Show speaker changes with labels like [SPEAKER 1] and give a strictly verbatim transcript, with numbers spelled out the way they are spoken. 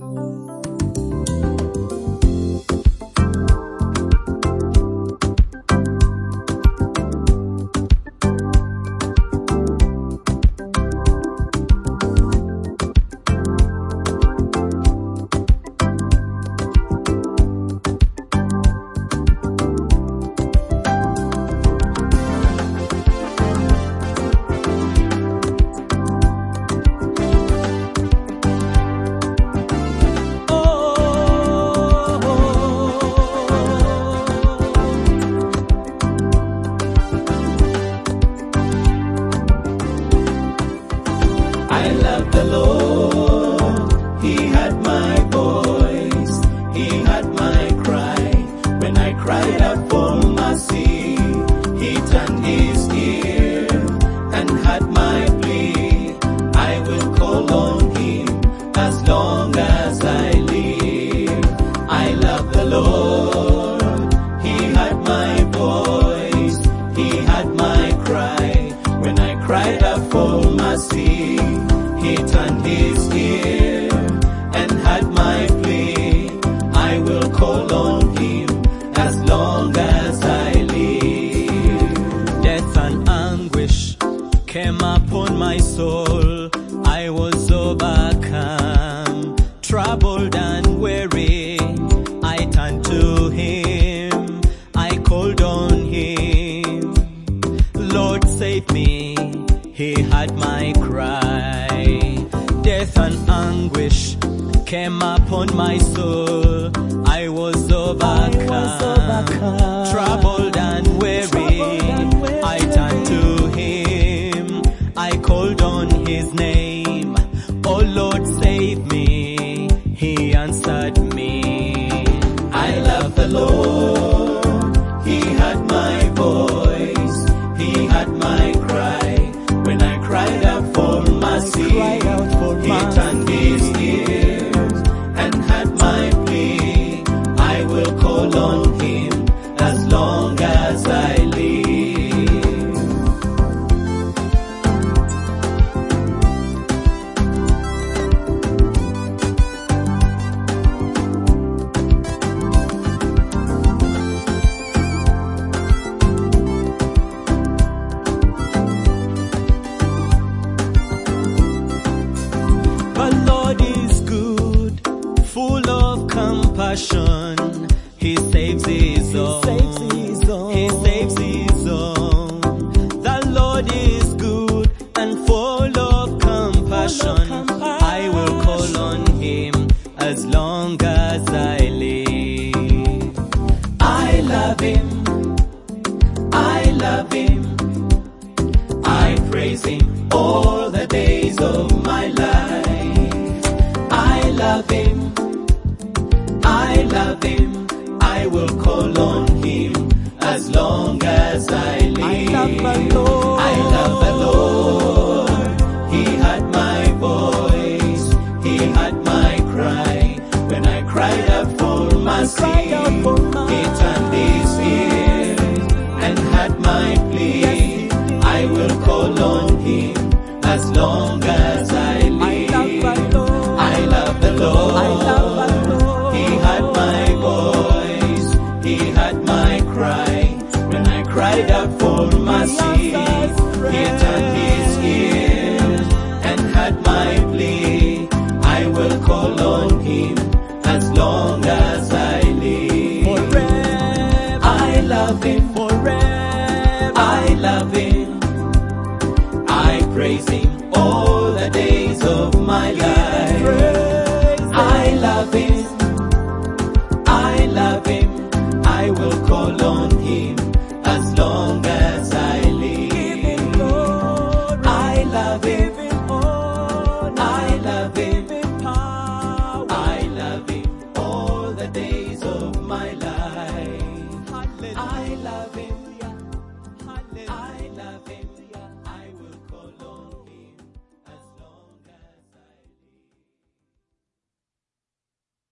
[SPEAKER 1] I love the Lord. He heard my voice. He heard my cry. When I cried out for mercy, He turned His ear and heard my plea. I will call on Him as long as I live. I love the Lord. He heard my voice. He heard my cry. When I cried out for mercy, He turned His ear and heard my plea. I will call on Him as long as I live.
[SPEAKER 2] Death and anguish came upon my soul. I was overcome, troubled and weary. I turned to Him, I called on Him. Lord, save me. He heard my cry. Death and anguish came upon my soul. I was overcome, I was overcome. Troubled and weary. Troubled and weary. I turned to Him, I called on His name. Oh Lord, save me. He answered me.
[SPEAKER 1] I love the Lord. He heard my voice. He heard my cry. When I cried out for mercy, He turned His ears and heard my plea. I will call on Him as long as I live.
[SPEAKER 2] Full of compassion, He saves His own. He saves His own. The Lord is good and full of compassion. I will call on Him as long as I live.
[SPEAKER 1] I love Him. I love Him. I praise Him all the days of my life. I love Him. I love Him, I will call on Him as long as I live.
[SPEAKER 2] I love the Lord.
[SPEAKER 1] I love the Lord. He heard my voice. He heard my cry. When I cried out for mercy, He turned His ears and heard my plea. I will call on Him as long as I live. I love the Lord. I love the Lord. Cried out for mercy, He turned His ears and heard my plea. I will call on Him as long as I live.
[SPEAKER 2] Forever
[SPEAKER 1] I love Him.
[SPEAKER 2] Forever
[SPEAKER 1] I love Him. I praise Him all the days of my life. I love Him. I love Him. I will call on Him as long as I live. I love Him. I love Him. I love Him all the days of my life. I love Him.